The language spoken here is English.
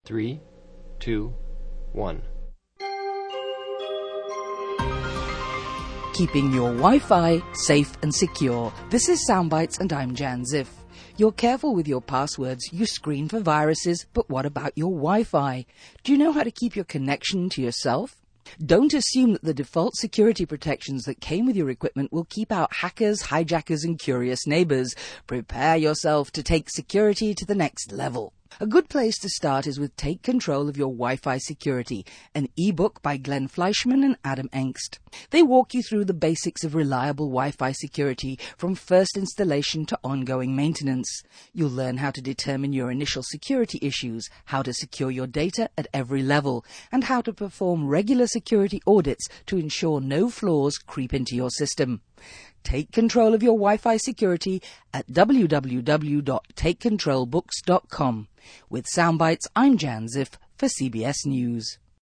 3, 2, 1. Keeping your Wi-Fi safe and secure. This is Soundbites and I'm Jan Ziff. You're careful with your passwords, you screen for viruses, but what about your Wi-Fi? Do you know how to keep your connection to yourself? Don't assume that the default security protections that came with your equipment will keep out hackers, hijackers and curious neighbors. Prepare yourself to take security to the next level. A good place to start is with Take Control of Your Wi-Fi Security, an ebook by Glenn Fleischman and Adam Engst. They walk you through the basics of reliable Wi-Fi security from first installation to ongoing maintenance. You'll learn how to determine your initial security issues, how to secure your data at every level, and how to perform regular security audits to ensure no flaws creep into your system. Take control of your Wi-Fi security at www.takecontrolbooks.com. With Soundbites, I'm Jan Ziff for CBS News.